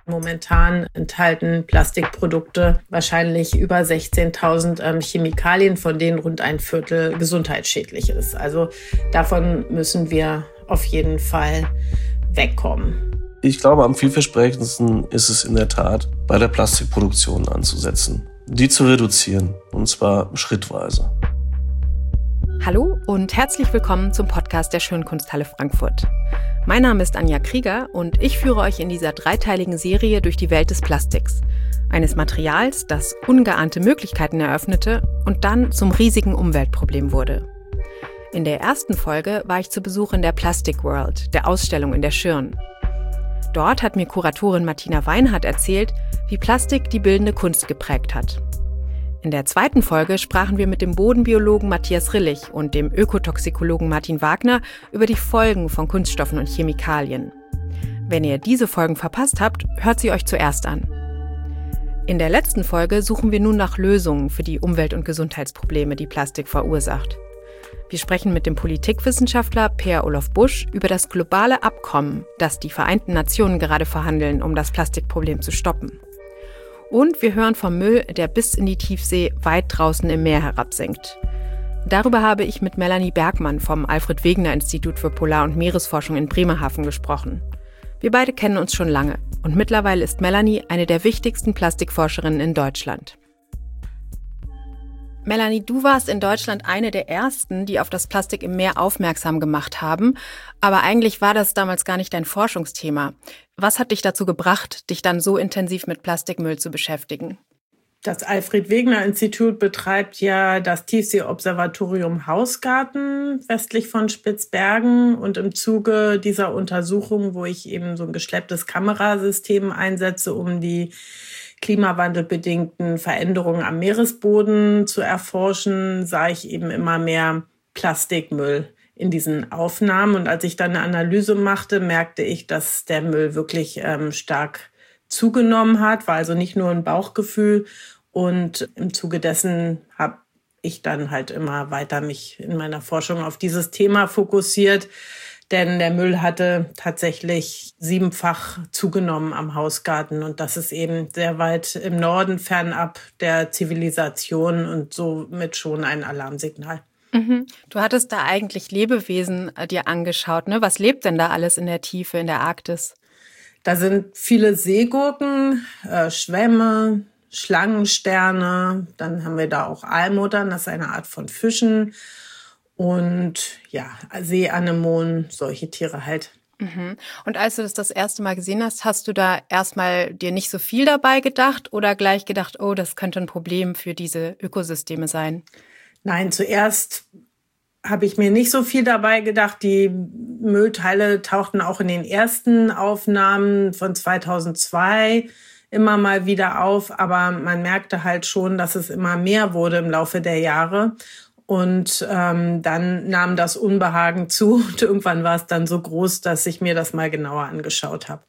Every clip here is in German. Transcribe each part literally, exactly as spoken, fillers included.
Momentan enthalten Plastikprodukte wahrscheinlich über sechzehntausend ähm, Chemikalien, von denen rund ein Viertel gesundheitsschädlich ist. Also davon müssen wir auf jeden Fall wegkommen. Ich glaube, am vielversprechendsten ist es in der Tat, bei der Plastikproduktion anzusetzen, die zu reduzieren, und zwar schrittweise. Hallo und herzlich willkommen zum Podcast der Schönkunsthalle Frankfurt. Mein Name ist Anja Krieger und ich führe euch in dieser dreiteiligen Serie durch die Welt des Plastiks. Eines Materials, das ungeahnte Möglichkeiten eröffnete und dann zum riesigen Umweltproblem wurde. In der ersten Folge war ich zu Besuch in der Plastic World, der Ausstellung in der Schirn. Dort hat mir Kuratorin Martina Weinhardt erzählt, wie Plastik die bildende Kunst geprägt hat. In der zweiten Folge sprachen wir mit dem Bodenbiologen Matthias Rillich und dem Ökotoxikologen Martin Wagner über die Folgen von Kunststoffen und Chemikalien. Wenn ihr diese Folgen verpasst habt, hört sie euch zuerst an. In der letzten Folge suchen wir nun nach Lösungen für die Umwelt- und Gesundheitsprobleme, die Plastik verursacht. Wir sprechen mit dem Politikwissenschaftler Per-Olof Busch über das globale Abkommen, das die Vereinten Nationen gerade verhandeln, um das Plastikproblem zu stoppen. Und wir hören vom Müll, der bis in die Tiefsee weit draußen im Meer herabsinkt. Darüber habe ich mit Melanie Bergmann vom Alfred-Wegener-Institut für Polar- und Meeresforschung in Bremerhaven gesprochen. Wir beide kennen uns schon lange und mittlerweile ist Melanie eine der wichtigsten Plastikforscherinnen in Deutschland. Melanie, du warst in Deutschland eine der ersten, die auf das Plastik im Meer aufmerksam gemacht haben. Aber eigentlich war das damals gar nicht dein Forschungsthema. Was hat dich dazu gebracht, dich dann so intensiv mit Plastikmüll zu beschäftigen? Das Alfred-Wegener-Institut betreibt ja das Tiefsee-Observatorium Hausgarten westlich von Spitzbergen. Und im Zuge dieser Untersuchung, wo ich eben so ein geschlepptes Kamerasystem einsetze, um die klimawandelbedingten Veränderungen am Meeresboden zu erforschen, sah ich eben immer mehr Plastikmüll in diesen Aufnahmen. Und als ich dann eine Analyse machte, merkte ich, dass der Müll wirklich ähm, stark zugenommen hat, war also nicht nur ein Bauchgefühl. Und im Zuge dessen habe ich dann halt immer weiter mich in meiner Forschung auf dieses Thema fokussiert. Denn der Müll hatte tatsächlich siebenfach zugenommen am Hausgarten. Und das ist eben sehr weit im Norden, fernab der Zivilisation und somit schon ein Alarmsignal. Mhm. Du hattest da eigentlich Lebewesen dir angeschaut, ne? Was lebt denn da alles in der Tiefe, in der Arktis? Da sind viele Seegurken, äh, Schwämme, Schlangensterne. Dann haben wir da auch Aalmuttern, das ist eine Art von Fischen. Und ja, Seeanemonen, solche Tiere halt. Mhm. Und als du das das erste Mal gesehen hast, hast du da erstmal dir nicht so viel dabei gedacht oder gleich gedacht, oh, das könnte ein Problem für diese Ökosysteme sein? Nein, zuerst habe ich mir nicht so viel dabei gedacht. Die Müllteile tauchten auch in den ersten Aufnahmen von zweitausendzwei immer mal wieder auf. Aber man merkte halt schon, dass es immer mehr wurde im Laufe der Jahre. Und ähm, dann nahm das Unbehagen zu und irgendwann war es dann so groß, dass ich mir das mal genauer angeschaut habe.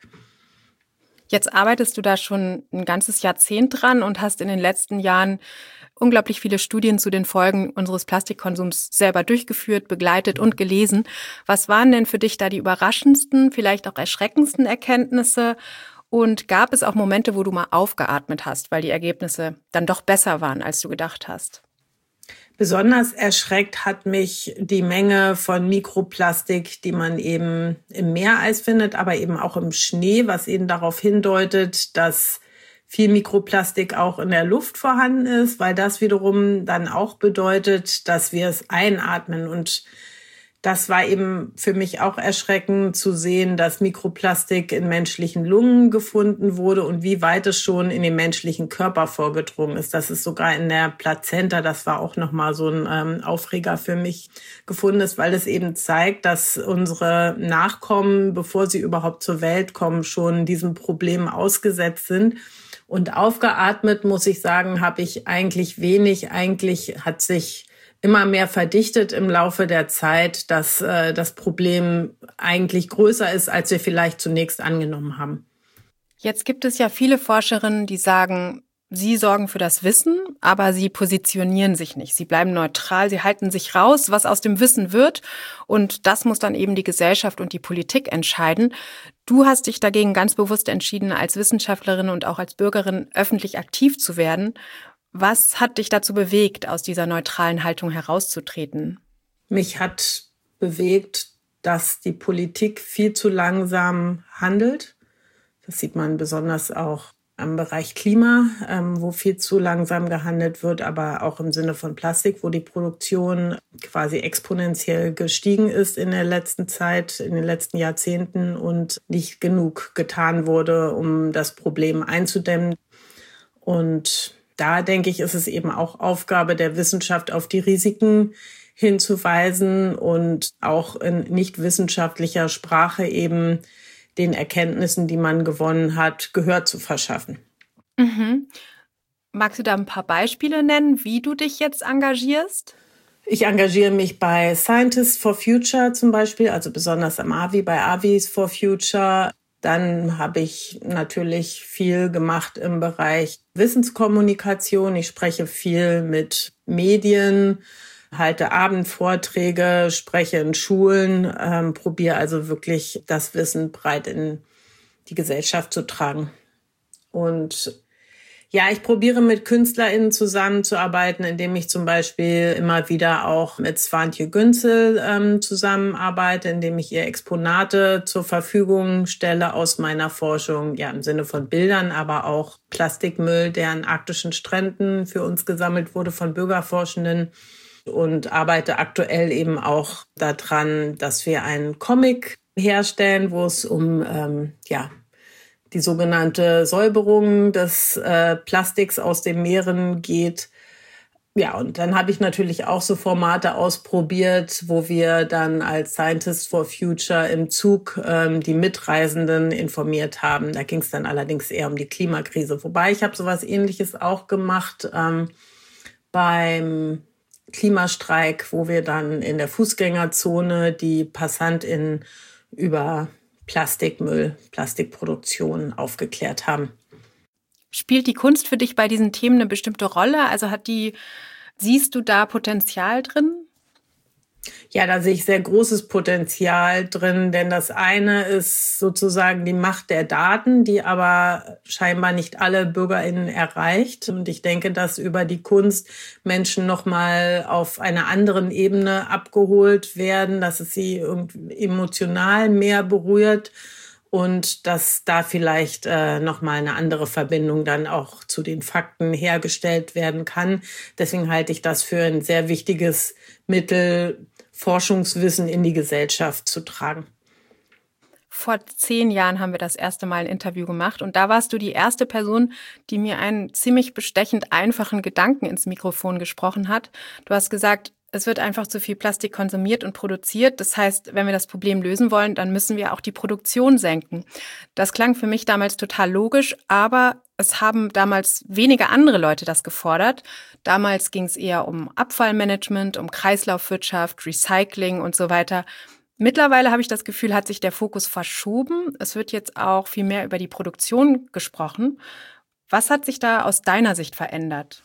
Jetzt arbeitest du da schon ein ganzes Jahrzehnt dran und hast in den letzten Jahren unglaublich viele Studien zu den Folgen unseres Plastikkonsums selber durchgeführt, begleitet und gelesen. Was waren denn für dich da die überraschendsten, vielleicht auch erschreckendsten Erkenntnisse? Und gab es auch Momente, wo du mal aufgeatmet hast, weil die Ergebnisse dann doch besser waren, als du gedacht hast? Besonders erschreckt hat mich die Menge von Mikroplastik, die man eben im Meereis findet, aber eben auch im Schnee, was eben darauf hindeutet, dass viel Mikroplastik auch in der Luft vorhanden ist, weil das wiederum dann auch bedeutet, dass wir es einatmen. Und das war eben für mich auch erschreckend zu sehen, dass Mikroplastik in menschlichen Lungen gefunden wurde und wie weit es schon in den menschlichen Körper vorgedrungen ist. Das ist sogar in der Plazenta, das war auch nochmal so ein ähm, Aufreger für mich, gefunden ist, weil es eben zeigt, dass unsere Nachkommen, bevor sie überhaupt zur Welt kommen, schon diesem Problem ausgesetzt sind. Und aufgeatmet, muss ich sagen, habe ich eigentlich wenig. Eigentlich hat sich immer mehr verdichtet im Laufe der Zeit, dass äh, das Problem eigentlich größer ist, als wir vielleicht zunächst angenommen haben. Jetzt gibt es ja viele Forscherinnen, die sagen, sie sorgen für das Wissen, aber sie positionieren sich nicht. Sie bleiben neutral, sie halten sich raus, was aus dem Wissen wird. Und das muss dann eben die Gesellschaft und die Politik entscheiden. Du hast dich dagegen ganz bewusst entschieden, als Wissenschaftlerin und auch als Bürgerin öffentlich aktiv zu werden. Was hat dich dazu bewegt, aus dieser neutralen Haltung herauszutreten? Mich hat bewegt, dass die Politik viel zu langsam handelt. Das sieht man besonders auch am Bereich Klima, ähm, wo viel zu langsam gehandelt wird, aber auch im Sinne von Plastik, wo die Produktion quasi exponentiell gestiegen ist in der letzten Zeit, in den letzten Jahrzehnten und nicht genug getan wurde, um das Problem einzudämmen. Und da, denke ich, ist es eben auch Aufgabe der Wissenschaft, auf die Risiken hinzuweisen und auch in nicht wissenschaftlicher Sprache eben den Erkenntnissen, die man gewonnen hat, Gehör zu verschaffen. Mhm. Magst du da ein paar Beispiele nennen, wie du dich jetzt engagierst? Ich engagiere mich bei Scientists for Future zum Beispiel, also besonders am A V I, bei A V Is for Future. Dann habe ich natürlich viel gemacht im Bereich Wissenskommunikation. Ich spreche viel mit Medien, halte Abendvorträge, spreche in Schulen, ähm, probiere also wirklich das Wissen breit in die Gesellschaft zu tragen. Und ja, ich probiere mit KünstlerInnen zusammenzuarbeiten, indem ich zum Beispiel immer wieder auch mit Svantje Günzel ähm, zusammenarbeite, indem ich ihr Exponate zur Verfügung stelle aus meiner Forschung, ja im Sinne von Bildern, aber auch Plastikmüll, der an arktischen Stränden für uns gesammelt wurde von Bürgerforschenden. Und arbeite aktuell eben auch daran, dass wir einen Comic herstellen, wo es um ähm, ja die sogenannte Säuberung des äh, Plastiks aus den Meeren geht. Ja, und dann habe ich natürlich auch so Formate ausprobiert, wo wir dann als Scientists for Future im Zug ähm, die Mitreisenden informiert haben. Da ging es dann allerdings eher um die Klimakrise. Wobei ich habe sowas Ähnliches auch gemacht ähm, beim Klimastreik, wo wir dann in der Fußgängerzone die PassantInnen über Plastikmüll, Plastikproduktion aufgeklärt haben. Spielt die Kunst für dich bei diesen Themen eine bestimmte Rolle? Also hat die, siehst du da Potenzial drin? Ja, da sehe ich sehr großes Potenzial drin, denn das eine ist sozusagen die Macht der Daten, die aber scheinbar nicht alle BürgerInnen erreicht. Und ich denke, dass über die Kunst Menschen nochmal auf einer anderen Ebene abgeholt werden, dass es sie irgendwie emotional mehr berührt und dass da vielleicht äh, nochmal eine andere Verbindung dann auch zu den Fakten hergestellt werden kann. Deswegen halte ich das für ein sehr wichtiges Mittel, Forschungswissen in die Gesellschaft zu tragen. Vor zehn Jahren haben wir das erste Mal ein Interview gemacht und da warst du die erste Person, die mir einen ziemlich bestechend einfachen Gedanken ins Mikrofon gesprochen hat. Du hast gesagt, es wird einfach zu viel Plastik konsumiert und produziert. Das heißt, wenn wir das Problem lösen wollen, dann müssen wir auch die Produktion senken. Das klang für mich damals total logisch, aber es haben damals wenige andere Leute das gefordert. Damals ging es eher um Abfallmanagement, um Kreislaufwirtschaft, Recycling und so weiter. Mittlerweile habe ich das Gefühl, hat sich der Fokus verschoben. Es wird jetzt auch viel mehr über die Produktion gesprochen. Was hat sich da aus deiner Sicht verändert?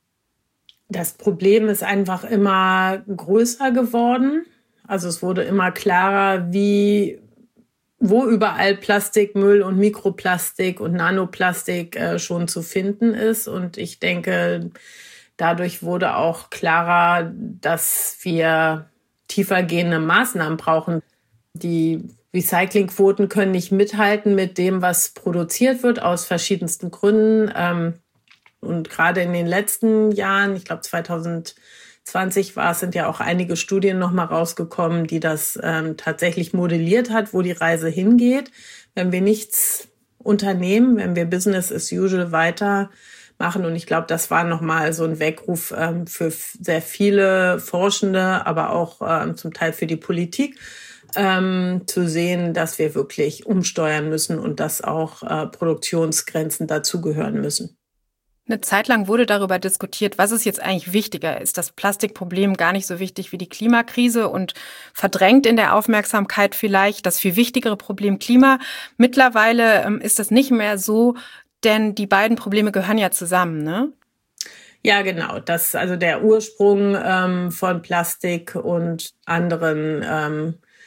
Das Problem ist einfach immer größer geworden. Also es wurde immer klarer, wie, wo überall Plastikmüll und Mikroplastik und Nanoplastik äh, schon zu finden ist. Und ich denke, dadurch wurde auch klarer, dass wir tiefergehende Maßnahmen brauchen. Die Recyclingquoten können nicht mithalten mit dem, was produziert wird, aus verschiedensten Gründen. Ähm, Und gerade in den letzten Jahren, ich glaube zwanzig zwanzig war es, sind ja auch einige Studien noch mal rausgekommen, die das ähm, tatsächlich modelliert hat, wo die Reise hingeht. Wenn wir nichts unternehmen, wenn wir Business as usual weitermachen. Und ich glaube, das war noch mal so ein Weckruf ähm, für sehr viele Forschende, aber auch ähm, zum Teil für die Politik, ähm, zu sehen, dass wir wirklich umsteuern müssen und dass auch äh, Produktionsgrenzen dazugehören müssen. Eine Zeit lang wurde darüber diskutiert, was ist jetzt eigentlich wichtiger? Ist das Plastikproblem gar nicht so wichtig wie die Klimakrise und verdrängt in der Aufmerksamkeit vielleicht das viel wichtigere Problem Klima? Mittlerweile ähm, ist das nicht mehr so, denn die beiden Probleme gehören ja zusammen, ne? Ja, genau. Das, also der Ursprung ähm, von Plastik und anderen ähm,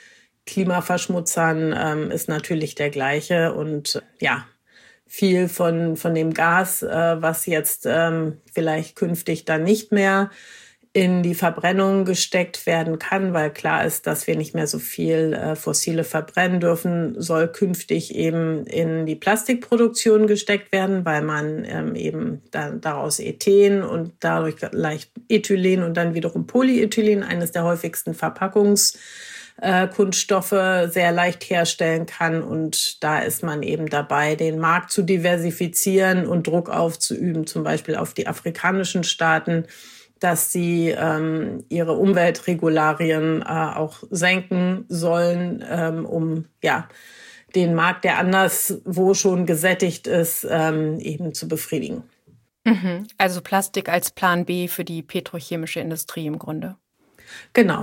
Klimaverschmutzern ähm, ist natürlich der gleiche. Und ja, viel von, von dem Gas, äh, was jetzt ähm, vielleicht künftig dann nicht mehr in die Verbrennung gesteckt werden kann, weil klar ist, dass wir nicht mehr so viel äh, Fossile verbrennen dürfen, soll künftig eben in die Plastikproduktion gesteckt werden, weil man ähm, eben da, daraus Ethen und dadurch leicht Ethylen und dann wiederum Polyethylen, eines der häufigsten Verpackungskunststoffe, äh, sehr leicht herstellen kann. Und da ist man eben dabei, den Markt zu diversifizieren und Druck aufzuüben, zum Beispiel auf die afrikanischen Staaten, dass sie ähm, ihre Umweltregularien äh, auch senken sollen, ähm, um ja den Markt, der anderswo schon gesättigt ist, ähm, eben zu befriedigen. Mhm. Also Plastik als Plan B für die petrochemische Industrie im Grunde. Genau.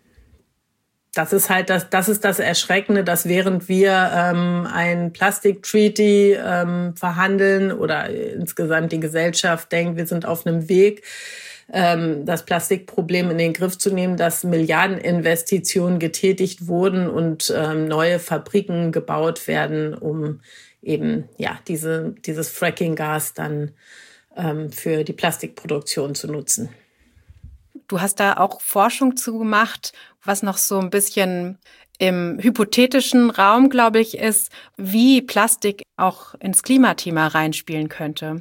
Das ist halt das, das ist das Erschreckende, dass während wir ähm, ein Plastik-Treaty ähm, verhandeln oder insgesamt die Gesellschaft denkt, wir sind auf einem Weg, das Plastikproblem in den Griff zu nehmen, dass Milliardeninvestitionen getätigt wurden und ähm, neue Fabriken gebaut werden, um eben ja diese, dieses Fracking-Gas dann ähm, für die Plastikproduktion zu nutzen. Du hast da auch Forschung zu gemacht, was noch so ein bisschen im hypothetischen Raum, glaube ich, ist, wie Plastik auch ins Klimathema reinspielen könnte.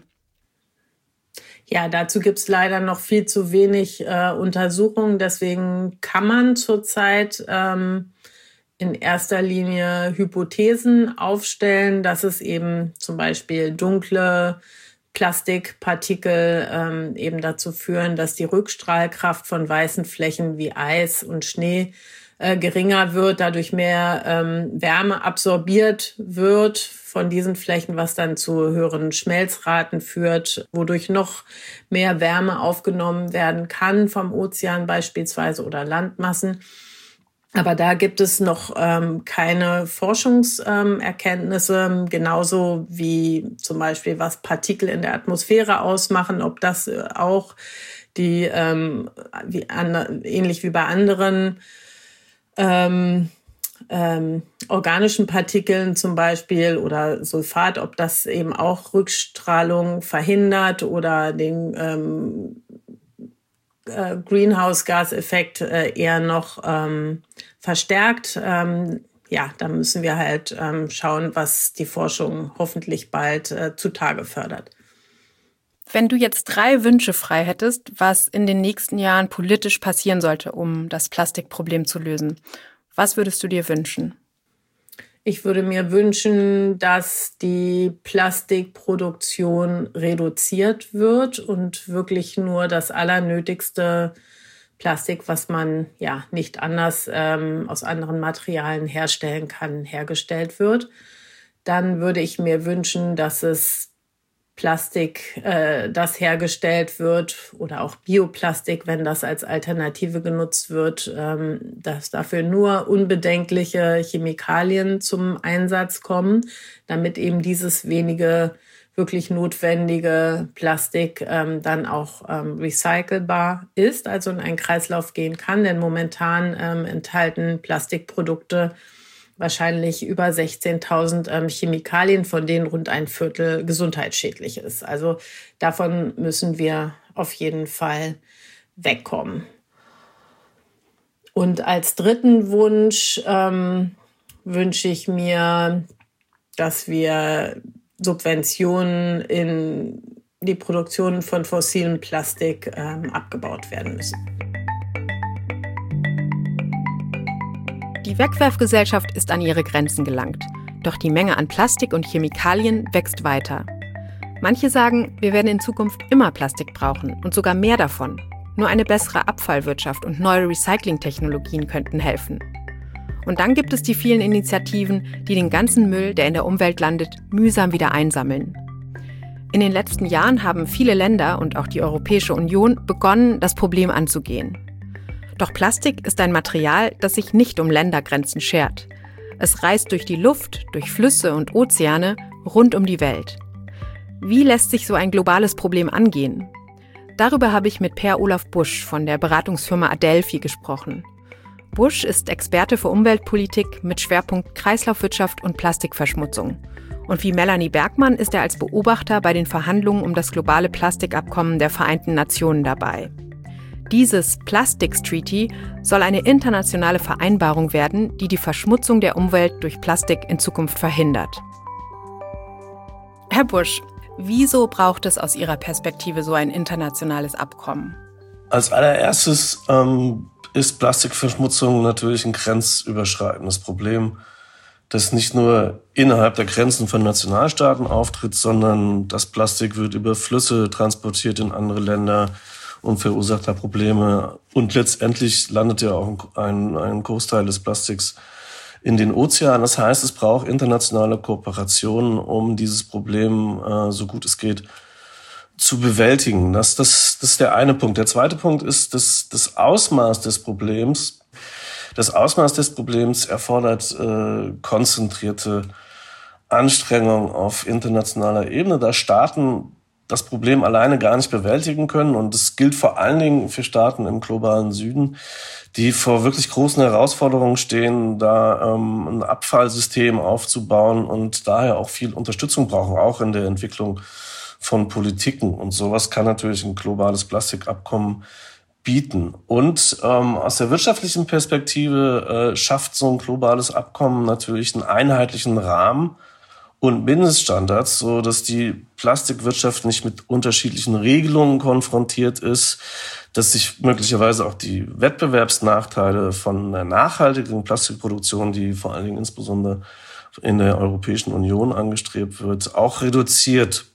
Ja, dazu gibt's leider noch viel zu wenig äh, Untersuchungen. Deswegen kann man zurzeit ähm, in erster Linie Hypothesen aufstellen, dass es eben zum Beispiel dunkle Plastikpartikel ähm, eben dazu führen, dass die Rückstrahlkraft von weißen Flächen wie Eis und Schnee äh, geringer wird, dadurch mehr ähm, Wärme absorbiert wird von diesen Flächen, was dann zu höheren Schmelzraten führt, wodurch noch mehr Wärme aufgenommen werden kann vom Ozean beispielsweise oder Landmassen. Aber da gibt es noch ähm, keine Forschungserkenntnisse, ähm, genauso wie zum Beispiel, was Partikel in der Atmosphäre ausmachen, ob das auch die ähm, wie an, ähnlich wie bei anderen ähm, Ähm, organischen Partikeln zum Beispiel oder Sulfat, ob das eben auch Rückstrahlung verhindert oder den ähm, äh, Greenhouse-Gas-Effekt äh, eher noch ähm, verstärkt. Ähm, ja, da müssen wir halt ähm, schauen, was die Forschung hoffentlich bald äh, zutage fördert. Wenn du jetzt drei Wünsche frei hättest, was in den nächsten Jahren politisch passieren sollte, um das Plastikproblem zu lösen, was würdest du dir wünschen? Ich würde mir wünschen, dass die Plastikproduktion reduziert wird und wirklich nur das allernötigste Plastik, was man ja nicht anders ähm, aus anderen Materialien herstellen kann, hergestellt wird. Dann würde ich mir wünschen, dass es Plastik, äh, das hergestellt wird oder auch Bioplastik, wenn das als Alternative genutzt wird, ähm, dass dafür nur unbedenkliche Chemikalien zum Einsatz kommen, damit eben dieses wenige wirklich notwendige Plastik ähm, dann auch ähm, recycelbar ist, also in einen Kreislauf gehen kann. Denn momentan ähm, enthalten Plastikprodukte wahrscheinlich über sechzehntausend ähm, Chemikalien, von denen rund ein Viertel gesundheitsschädlich ist. Also davon müssen wir auf jeden Fall wegkommen. Und als dritten Wunsch ähm, wünsche ich mir, dass wir Subventionen in die Produktion von fossilem Plastik ähm, abgebaut werden müssen. Die Wegwerfgesellschaft ist an ihre Grenzen gelangt. Doch die Menge an Plastik und Chemikalien wächst weiter. Manche sagen, wir werden in Zukunft immer Plastik brauchen und sogar mehr davon. Nur eine bessere Abfallwirtschaft und neue Recyclingtechnologien könnten helfen. Und dann gibt es die vielen Initiativen, die den ganzen Müll, der in der Umwelt landet, mühsam wieder einsammeln. In den letzten Jahren haben viele Länder und auch die Europäische Union begonnen, das Problem anzugehen. Doch Plastik ist ein Material, das sich nicht um Ländergrenzen schert. Es reist durch die Luft, durch Flüsse und Ozeane rund um die Welt. Wie lässt sich so ein globales Problem angehen? Darüber habe ich mit Per Olaf Busch von der Beratungsfirma Adelphi gesprochen. Busch ist Experte für Umweltpolitik mit Schwerpunkt Kreislaufwirtschaft und Plastikverschmutzung. Und wie Melanie Bergmann ist er als Beobachter bei den Verhandlungen um das globale Plastikabkommen der Vereinten Nationen dabei. Dieses Plastics Treaty soll eine internationale Vereinbarung werden, die die Verschmutzung der Umwelt durch Plastik in Zukunft verhindert. Herr Busch, wieso braucht es aus Ihrer Perspektive so ein internationales Abkommen? Als allererstes ähm, ist Plastikverschmutzung natürlich ein grenzüberschreitendes Problem, das nicht nur innerhalb der Grenzen von Nationalstaaten auftritt, sondern das Plastik wird über Flüsse transportiert in andere Länder und verursacht da Probleme. Und letztendlich landet ja auch ein, ein Großteil des Plastiks in den Ozeanen. Das heißt, es braucht internationale Kooperationen, um dieses Problem, äh, so gut es geht, zu bewältigen. Das, das, das ist der eine Punkt. Der zweite Punkt ist das, das Ausmaß des Problems. Das Ausmaß des Problems erfordert äh, konzentrierte Anstrengungen auf internationaler Ebene, da Staaten das Problem alleine gar nicht bewältigen können. Und das gilt vor allen Dingen für Staaten im globalen Süden, die vor wirklich großen Herausforderungen stehen, da ähm, ein Abfallsystem aufzubauen und daher auch viel Unterstützung brauchen, auch in der Entwicklung von Politiken. Und sowas kann natürlich ein globales Plastikabkommen bieten. Und ähm, aus der wirtschaftlichen Perspektive äh, schafft so ein globales Abkommen natürlich einen einheitlichen Rahmen und Mindeststandards, so dass die Plastikwirtschaft nicht mit unterschiedlichen Regelungen konfrontiert ist, dass sich möglicherweise auch die Wettbewerbsnachteile von einer nachhaltigen Plastikproduktion, die vor allen Dingen insbesondere in der Europäischen Union angestrebt wird, auch reduziert.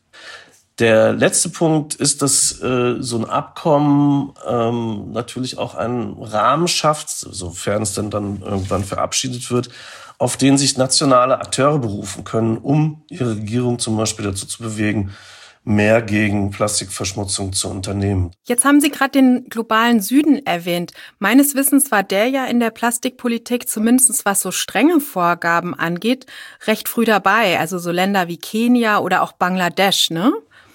Der letzte Punkt ist, dass äh, so ein Abkommen ähm, natürlich auch einen Rahmen schafft, sofern es denn dann irgendwann verabschiedet wird, auf den sich nationale Akteure berufen können, um ihre Regierung zum Beispiel dazu zu bewegen, mehr gegen Plastikverschmutzung zu unternehmen. Jetzt haben Sie gerade den globalen Süden erwähnt. Meines Wissens war der ja in der Plastikpolitik, zumindest was so strenge Vorgaben angeht, recht früh dabei. Also so Länder wie Kenia oder auch Bangladesch, ne?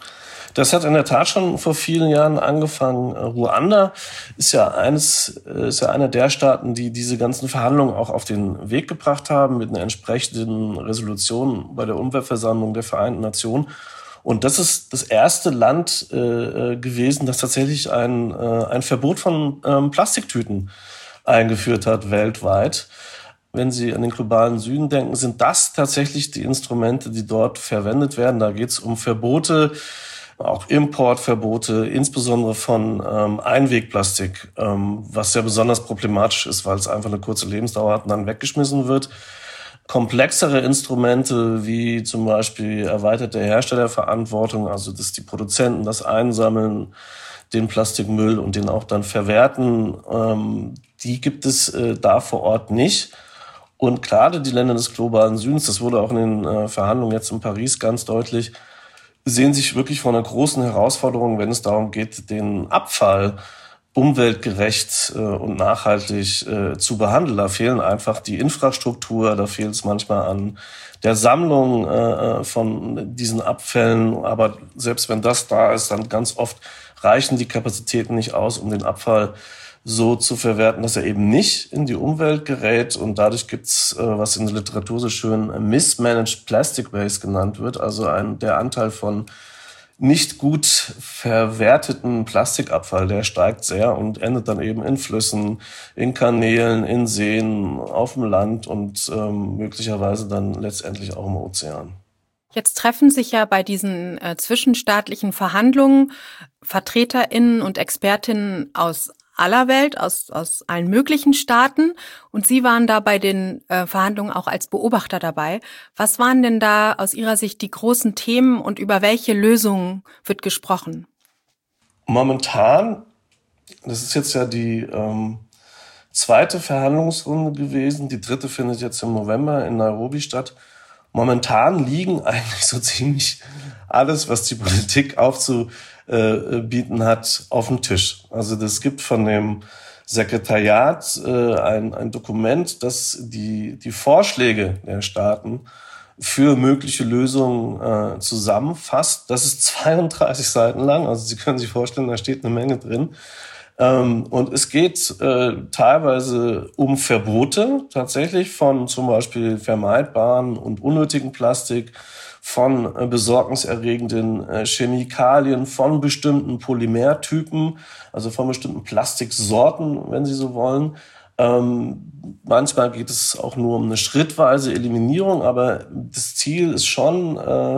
Das hat in der Tat schon vor vielen Jahren angefangen. Ruanda ist ja eines, ist ja einer der Staaten, die diese ganzen Verhandlungen auch auf den Weg gebracht haben mit einer entsprechenden Resolution bei der Umweltversammlung der Vereinten Nationen. Und das ist das erste Land äh, gewesen, das tatsächlich ein, äh, ein Verbot von ähm, Plastiktüten eingeführt hat weltweit. Wenn Sie an den globalen Süden denken, sind das tatsächlich die Instrumente, die dort verwendet werden. Da geht es um Verbote, auch Importverbote, insbesondere von ähm, Einwegplastik, ähm, was sehr besonders problematisch ist, weil es einfach eine kurze Lebensdauer hat und dann weggeschmissen wird. Komplexere Instrumente wie zum Beispiel erweiterte Herstellerverantwortung, also dass die Produzenten das einsammeln, den Plastikmüll und den auch dann verwerten, ähm, die gibt es äh, da vor Ort nicht. Und gerade die Länder des globalen Südens, das wurde auch in den äh, Verhandlungen jetzt in Paris ganz deutlich, sehen sich wirklich vor einer großen Herausforderung, wenn es darum geht, den Abfall umweltgerecht äh, und nachhaltig äh, zu behandeln. Da fehlen einfach die Infrastruktur, da fehlt es manchmal an der Sammlung äh, von diesen Abfällen. Aber selbst wenn das da ist, dann ganz oft reichen die Kapazitäten nicht aus, um den Abfall so zu verwerten, dass er eben nicht in die Umwelt gerät. Und dadurch gibt's, äh, was in der Literatur so schön Mismanaged Plastic Waste genannt wird, also ein, der Anteil von nicht gut verwerteten Plastikabfall, der steigt sehr und endet dann eben in Flüssen, in Kanälen, in Seen, auf dem Land und ähm, möglicherweise dann letztendlich auch im Ozean. Jetzt treffen sich ja bei diesen äh, zwischenstaatlichen Verhandlungen VertreterInnen und ExpertInnen aus aller Welt, aus, aus allen möglichen Staaten. Und Sie waren da bei den äh, Verhandlungen auch als Beobachter dabei. Was waren denn da aus Ihrer Sicht die großen Themen und über welche Lösungen wird gesprochen? Momentan, das ist jetzt ja die ähm, zweite Verhandlungsrunde gewesen, die dritte findet jetzt im November in Nairobi statt. Momentan liegen eigentlich so ziemlich alles, was die Politik aufzubieten hat, auf dem Tisch. Also das gibt von dem Sekretariat äh, ein, ein Dokument, das die, die Vorschläge der Staaten für mögliche Lösungen äh, zusammenfasst. Das ist zweiunddreißig Seiten lang, also Sie können sich vorstellen, da steht eine Menge drin. Ähm, und es geht äh, teilweise um Verbote tatsächlich von zum Beispiel vermeidbaren und unnötigen Plastik, von äh, besorgniserregenden äh, Chemikalien, von bestimmten Polymertypen, also von bestimmten Plastiksorten, wenn Sie so wollen. Ähm, manchmal geht es auch nur um eine schrittweise Eliminierung, aber das Ziel ist schon, äh,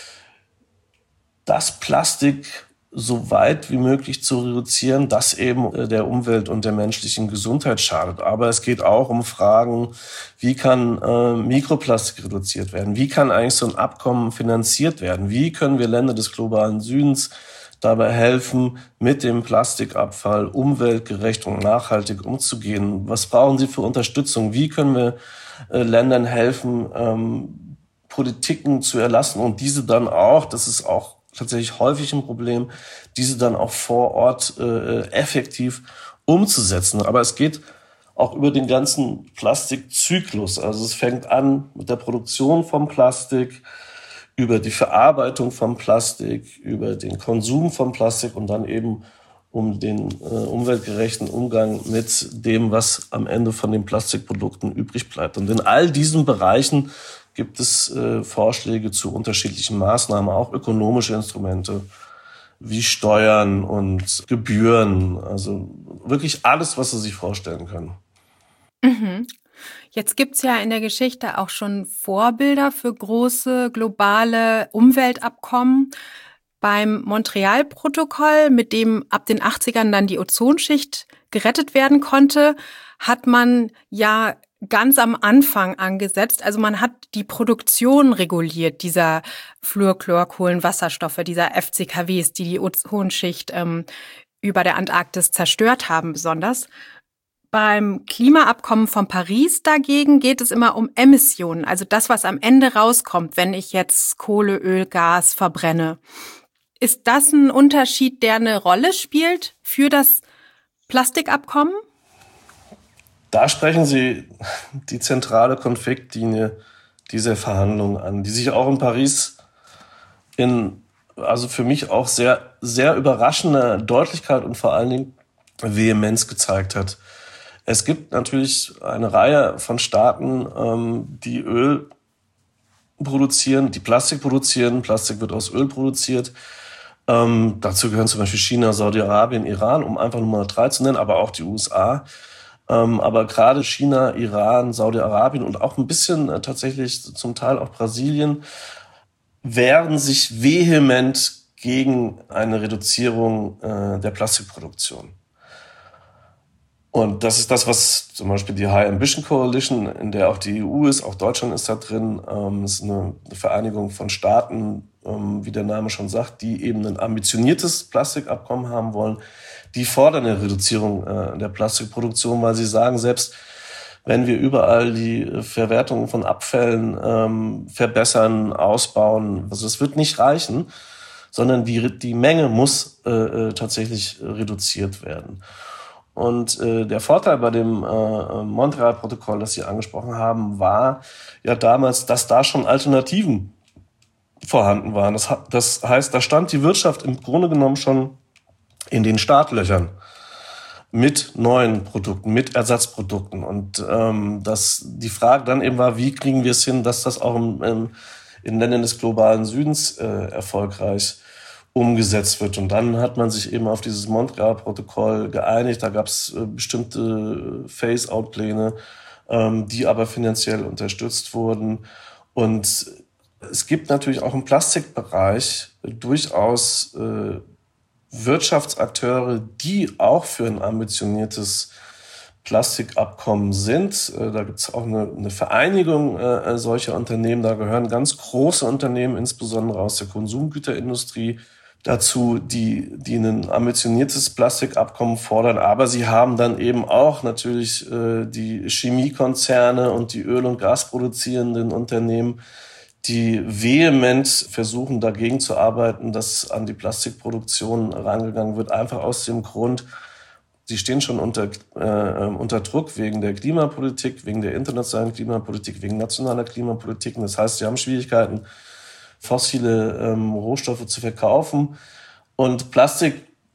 das Plastik so weit wie möglich zu reduzieren, das eben der Umwelt und der menschlichen Gesundheit schadet. Aber es geht auch um Fragen, wie kann äh, Mikroplastik reduziert werden? Wie kann eigentlich so ein Abkommen finanziert werden? Wie können wir Länder des globalen Südens dabei helfen, mit dem Plastikabfall umweltgerecht und nachhaltig umzugehen? Was brauchen sie für Unterstützung? Wie können wir äh, Ländern helfen, ähm, Politiken zu erlassen und diese dann auch, das ist auch tatsächlich häufig ein Problem, diese dann auch vor Ort äh, effektiv umzusetzen. Aber es geht auch über den ganzen Plastikzyklus. Also es fängt an mit der Produktion von Plastik, über die Verarbeitung von Plastik, über den Konsum von Plastik und dann eben um den äh, umweltgerechten Umgang mit dem, was am Ende von den Plastikprodukten übrig bleibt. Und in all diesen Bereichen gibt es äh, Vorschläge zu unterschiedlichen Maßnahmen, auch ökonomische Instrumente wie Steuern und Gebühren, also wirklich alles, was Sie sich vorstellen können. Mhm. Jetzt gibt's ja in der Geschichte auch schon Vorbilder für große globale Umweltabkommen. Beim Montreal-Protokoll, mit dem ab den achtzigern dann die Ozonschicht gerettet werden konnte, hat man ja ganz am Anfang angesetzt. Also man hat die Produktion reguliert dieser Fluorchlorkohlenwasserstoffe, dieser F C K Ws, die die Ozonschicht ähm, über der Antarktis zerstört haben besonders. Beim Klimaabkommen von Paris dagegen geht es immer um Emissionen, also das, was am Ende rauskommt, wenn ich jetzt Kohle, Öl, Gas verbrenne. Ist das ein Unterschied, der eine Rolle spielt für das Plastikabkommen? Da sprechen Sie die zentrale Konfliktlinie dieser Verhandlungen an, die sich auch in Paris in, also für mich auch sehr, sehr überraschender Deutlichkeit und vor allen Dingen Vehemenz gezeigt hat. Es gibt natürlich eine Reihe von Staaten, ähm, die Öl produzieren, die Plastik produzieren. Plastik wird aus Öl produziert. Ähm, dazu gehören zum Beispiel China, Saudi-Arabien, Iran, um einfach Nummer drei zu nennen, aber auch die U S A. Ähm, aber gerade China, Iran, Saudi-Arabien und auch ein bisschen äh, tatsächlich zum Teil auch Brasilien wehren sich vehement gegen eine Reduzierung äh, der Plastikproduktion. Und das ist das, was zum Beispiel die High Ambition Coalition, in der auch die E U ist, auch Deutschland ist da drin, ähm, ist eine, eine Vereinigung von Staaten, ähm, wie der Name schon sagt, die eben ein ambitioniertes Plastikabkommen haben wollen. Die fordern eine Reduzierung äh, der Plastikproduktion, weil sie sagen, selbst wenn wir überall die Verwertung von Abfällen ähm, verbessern, ausbauen, also es wird nicht reichen, sondern die, die Menge muss äh, tatsächlich reduziert werden. Und äh, der Vorteil bei dem äh, Montreal-Protokoll, das Sie angesprochen haben, war ja damals, dass da schon Alternativen vorhanden waren. Das, das heißt, da stand die Wirtschaft im Grunde genommen schon in den Startlöchern mit neuen Produkten, mit Ersatzprodukten. Und ähm, das, die Frage dann eben war, wie kriegen wir es hin, dass das auch im, im, in Ländern des globalen Südens äh, erfolgreich umgesetzt wird. Und dann hat man sich eben auf dieses Montreal-Protokoll geeinigt. Da gab es äh, bestimmte Phase-out-Pläne, ähm, die aber finanziell unterstützt wurden. Und es gibt natürlich auch im Plastikbereich durchaus äh, Wirtschaftsakteure, die auch für ein ambitioniertes Plastikabkommen sind. Äh, da gibt es auch eine, eine Vereinigung äh, solcher Unternehmen. Da gehören ganz große Unternehmen, insbesondere aus der Konsumgüterindustrie, dazu, die, die ein ambitioniertes Plastikabkommen fordern. Aber sie haben dann eben auch natürlich äh, die Chemiekonzerne und die Öl- und Gasproduzierenden Unternehmen, die vehement versuchen, dagegen zu arbeiten, dass an die Plastikproduktion rangegangen wird. Einfach aus dem Grund, sie stehen schon unter, äh, unter Druck wegen der Klimapolitik, wegen der internationalen Klimapolitik, wegen nationaler Klimapolitik. Und das heißt, sie haben Schwierigkeiten, fossile ähm, Rohstoffe zu verkaufen. Und Plastik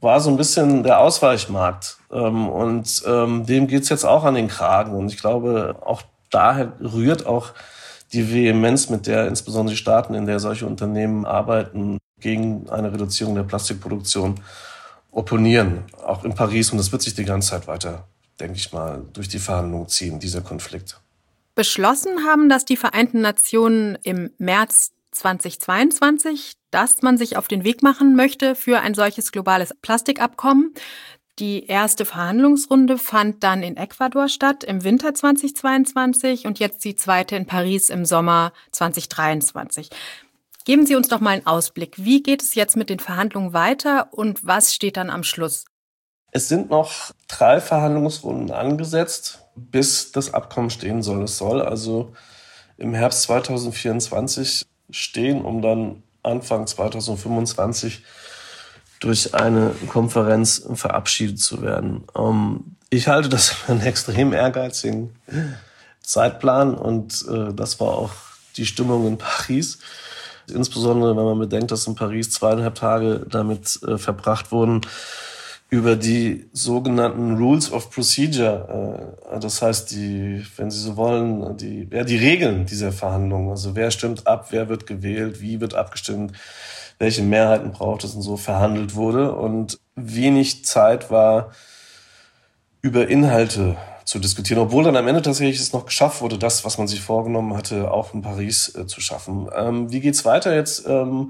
war so ein bisschen der Ausweichmarkt. Ähm, und ähm, dem geht's jetzt auch an den Kragen. Und ich glaube, auch daher rührt auch die Vehemenz, mit der insbesondere die Staaten, in der solche Unternehmen arbeiten, gegen eine Reduzierung der Plastikproduktion opponieren. Auch in Paris. Und das wird sich die ganze Zeit weiter, denke ich mal, durch die Verhandlungen ziehen, dieser Konflikt. Beschlossen haben das die Vereinten Nationen im März zweitausendzweiundzwanzig, dass man sich auf den Weg machen möchte für ein solches globales Plastikabkommen. Die erste Verhandlungsrunde fand dann in Ecuador statt im Winter zweitausendzweiundzwanzig und jetzt die zweite in Paris im Sommer zweitausenddreiundzwanzig. Geben Sie uns doch mal einen Ausblick. Wie geht es jetzt mit den Verhandlungen weiter und was steht dann am Schluss? Es sind noch drei Verhandlungsrunden angesetzt, bis das Abkommen stehen soll. Es soll also im Herbst zweitausendvierundzwanzig stehen, um dann Anfang zweitausendfünfundzwanzig durch eine Konferenz verabschiedet zu werden. Ich halte das für einen extrem ehrgeizigen Zeitplan und das war auch die Stimmung in Paris. Insbesondere, wenn man bedenkt, dass in Paris zweieinhalb Tage damit verbracht wurden, über die sogenannten Rules of Procedure, äh, das heißt, die, wenn Sie so wollen, die, ja, die Regeln dieser Verhandlungen. Also wer stimmt ab, wer wird gewählt, wie wird abgestimmt, welche Mehrheiten braucht es und so verhandelt wurde. Und wenig Zeit war, über Inhalte zu diskutieren, obwohl dann am Ende tatsächlich es noch geschafft wurde, das, was man sich vorgenommen hatte, auch in Paris äh, zu schaffen. Ähm, wie geht's weiter jetzt? Ähm,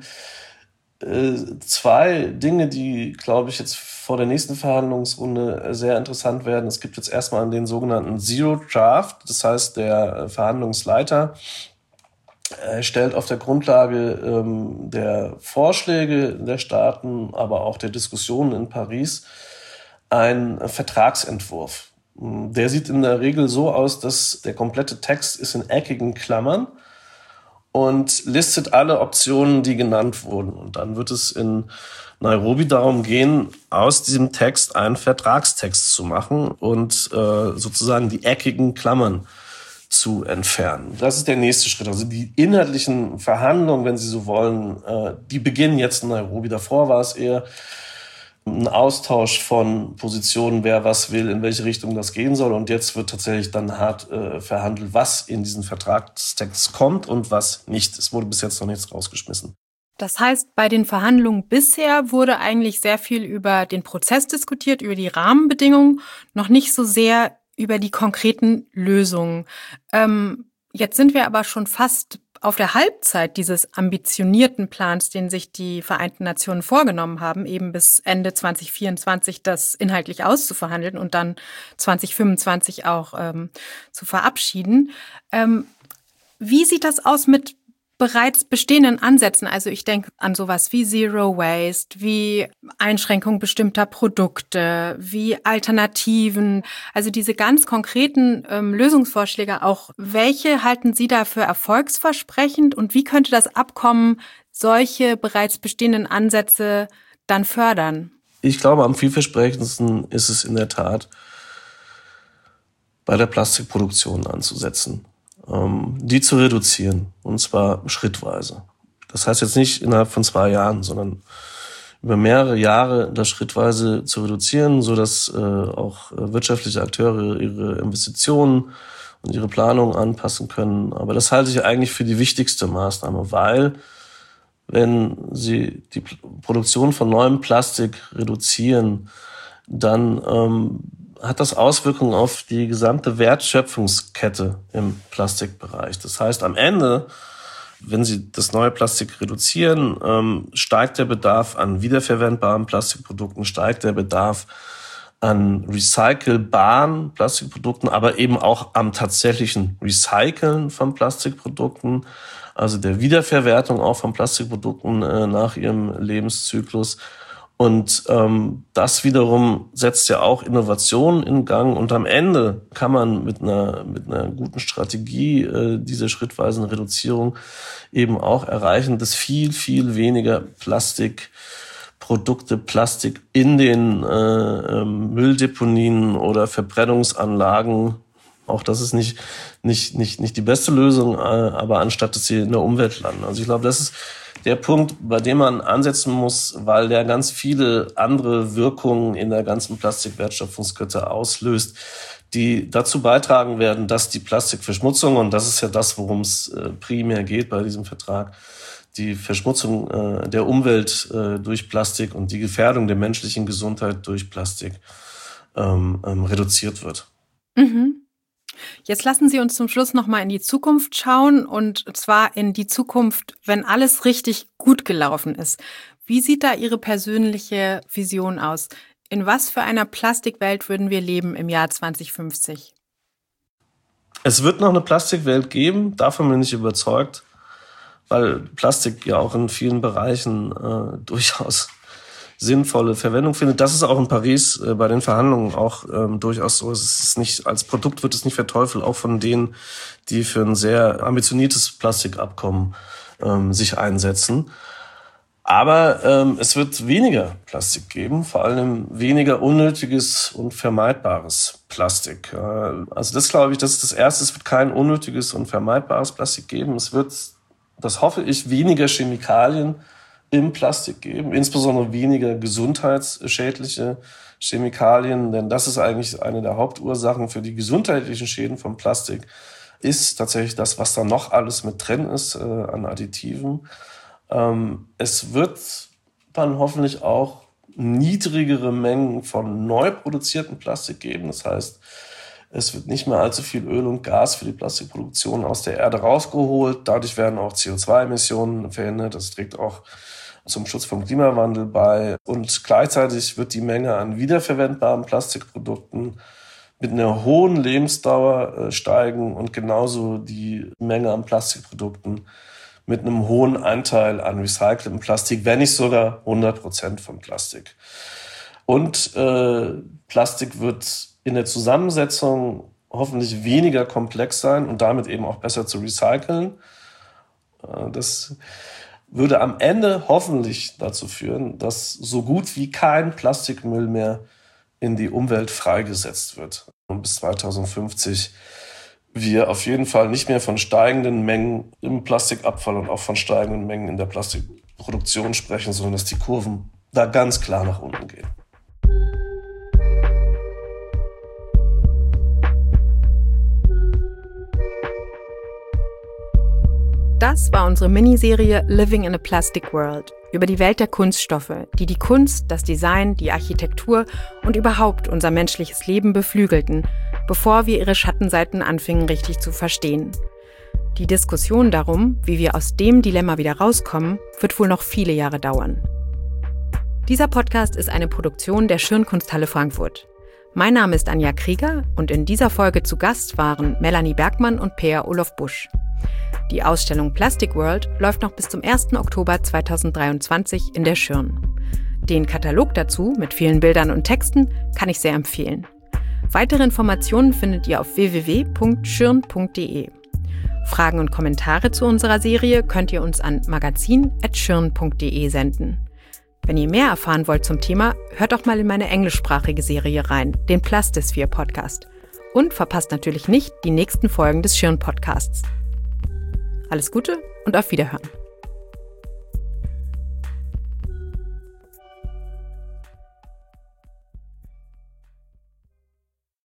äh, zwei Dinge, die, glaube ich, jetzt vor der nächsten Verhandlungsrunde sehr interessant werden. Es gibt jetzt erstmal den sogenannten Zero Draft. Das heißt, der Verhandlungsleiter stellt auf der Grundlage ähm, der Vorschläge der Staaten, aber auch der Diskussionen in Paris einen Vertragsentwurf. Der sieht in der Regel so aus, dass der komplette Text ist in eckigen Klammern und listet alle Optionen, die genannt wurden. Und dann wird es in Nairobi darum gehen, aus diesem Text einen Vertragstext zu machen und äh, sozusagen die eckigen Klammern zu entfernen. Das ist der nächste Schritt. Also die inhaltlichen Verhandlungen, wenn Sie so wollen, äh, die beginnen jetzt in Nairobi. Davor war es eher ein Austausch von Positionen, wer was will, in welche Richtung das gehen soll. Und jetzt wird tatsächlich dann hart äh, verhandelt, was in diesen Vertragstext kommt und was nicht. Es wurde bis jetzt noch nichts rausgeschmissen. Das heißt, bei den Verhandlungen bisher wurde eigentlich sehr viel über den Prozess diskutiert, über die Rahmenbedingungen, noch nicht so sehr über die konkreten Lösungen. Ähm, jetzt sind wir aber schon fast auf der Halbzeit dieses ambitionierten Plans, den sich die Vereinten Nationen vorgenommen haben, eben bis Ende zweitausendvierundzwanzig das inhaltlich auszuverhandeln und dann zweitausendfünfundzwanzig auch ähm, zu verabschieden. Ähm, wie sieht das aus mit bereits bestehenden Ansätzen? Also ich denke an sowas wie Zero Waste, wie Einschränkung bestimmter Produkte, wie Alternativen, also diese ganz konkreten ähm, Lösungsvorschläge auch. Welche halten Sie da für erfolgsversprechend und wie könnte das Abkommen solche bereits bestehenden Ansätze dann fördern? Ich glaube, am vielversprechendsten ist es in der Tat, bei der Plastikproduktion anzusetzen. Die zu reduzieren, und zwar schrittweise. Das heißt jetzt nicht innerhalb von zwei Jahren, sondern über mehrere Jahre das schrittweise zu reduzieren, so dass äh, auch wirtschaftliche Akteure ihre Investitionen und ihre Planung anpassen können. Aber das halte ich eigentlich für die wichtigste Maßnahme, weil wenn Sie die Produktion von neuem Plastik reduzieren, dann ähm, hat das Auswirkungen auf die gesamte Wertschöpfungskette im Plastikbereich. Das heißt, am Ende, wenn Sie das neue Plastik reduzieren, ähm, steigt der Bedarf an wiederverwendbaren Plastikprodukten, steigt der Bedarf an recycelbaren Plastikprodukten, aber eben auch am tatsächlichen Recyceln von Plastikprodukten, also der Wiederverwertung auch von Plastikprodukten äh, nach ihrem Lebenszyklus. Und ähm, das wiederum setzt ja auch Innovationen in Gang. Und am Ende kann man mit einer mit einer guten Strategie äh, dieser schrittweisen Reduzierung eben auch erreichen, dass viel, viel weniger Plastikprodukte, Plastik in den äh, Mülldeponien oder Verbrennungsanlagen Auch das ist nicht, nicht, nicht, nicht die beste Lösung, aber anstatt dass sie in der Umwelt landen. Also ich glaube, das ist der Punkt, bei dem man ansetzen muss, weil der ganz viele andere Wirkungen in der ganzen Plastikwertschöpfungskette auslöst, die dazu beitragen werden, dass die Plastikverschmutzung, und das ist ja das, worum es äh, primär geht bei diesem Vertrag, die Verschmutzung äh, der Umwelt äh, durch Plastik und die Gefährdung der menschlichen Gesundheit durch Plastik ähm, ähm, reduziert wird. Mhm. Jetzt lassen Sie uns zum Schluss noch mal in die Zukunft schauen, und zwar in die Zukunft, wenn alles richtig gut gelaufen ist. Wie sieht da Ihre persönliche Vision aus? In was für einer Plastikwelt würden wir leben im Jahr zwanzig fünfzig? Es wird noch eine Plastikwelt geben, davon bin ich überzeugt, weil Plastik ja auch in vielen Bereichen äh, durchaus sinnvolle Verwendung findet. Das ist auch in Paris äh, bei den Verhandlungen auch ähm, durchaus so. Es ist nicht, als Produkt wird es nicht verteufelt, auch von denen, die für ein sehr ambitioniertes Plastikabkommen ähm, sich einsetzen. Aber ähm, es wird weniger Plastik geben, vor allem weniger unnötiges und vermeidbares Plastik. Äh, also das glaube ich, das ist das Erste. Es wird kein unnötiges und vermeidbares Plastik geben. Es wird, das hoffe ich, weniger Chemikalien im Plastik geben, insbesondere weniger gesundheitsschädliche Chemikalien, denn das ist eigentlich eine der Hauptursachen für die gesundheitlichen Schäden von Plastik, ist tatsächlich das, was da noch alles mit drin ist äh, an Additiven. Ähm, es wird dann hoffentlich auch niedrigere Mengen von neu produziertem Plastik geben. Das heißt, es wird nicht mehr allzu viel Öl und Gas für die Plastikproduktion aus der Erde rausgeholt. Dadurch werden auch C O zwei Emissionen verhindert. Das trägt auch zum Schutz vom Klimawandel bei. Und gleichzeitig wird die Menge an wiederverwendbaren Plastikprodukten mit einer hohen Lebensdauer äh, steigen und genauso die Menge an Plastikprodukten mit einem hohen Anteil an recyceltem Plastik, wenn nicht sogar hundert Prozent von Plastik. Und äh, Plastik wird in der Zusammensetzung hoffentlich weniger komplex sein und damit eben auch besser zu recyceln. Äh, das würde am Ende hoffentlich dazu führen, dass so gut wie kein Plastikmüll mehr in die Umwelt freigesetzt wird. Und bis zweitausendfünfzig wir auf jeden Fall nicht mehr von steigenden Mengen im Plastikabfall und auch von steigenden Mengen in der Plastikproduktion sprechen, sondern dass die Kurven da ganz klar nach unten gehen. Das war unsere Miniserie Living in a Plastic World über die Welt der Kunststoffe, die die Kunst, das Design, die Architektur und überhaupt unser menschliches Leben beflügelten, bevor wir ihre Schattenseiten anfingen richtig zu verstehen. Die Diskussion darum, wie wir aus dem Dilemma wieder rauskommen, wird wohl noch viele Jahre dauern. Dieser Podcast ist eine Produktion der Schirnkunsthalle Frankfurt. Mein Name ist Anja Krieger und in dieser Folge zu Gast waren Melanie Bergmann und Peer Olof Busch. Die Ausstellung Plastic World läuft noch bis zum ersten Oktober zweitausenddreiundzwanzig in der Schirn. Den Katalog dazu mit vielen Bildern und Texten kann ich sehr empfehlen. Weitere Informationen findet ihr auf w w w punkt schirn punkt d e. Fragen und Kommentare zu unserer Serie könnt ihr uns an magazin at schirn punkt d e senden. Wenn ihr mehr erfahren wollt zum Thema, hört doch mal in meine englischsprachige Serie rein, den Plastisphere Podcast. Und verpasst natürlich nicht die nächsten Folgen des Schirn Podcasts. Alles Gute und auf Wiederhören.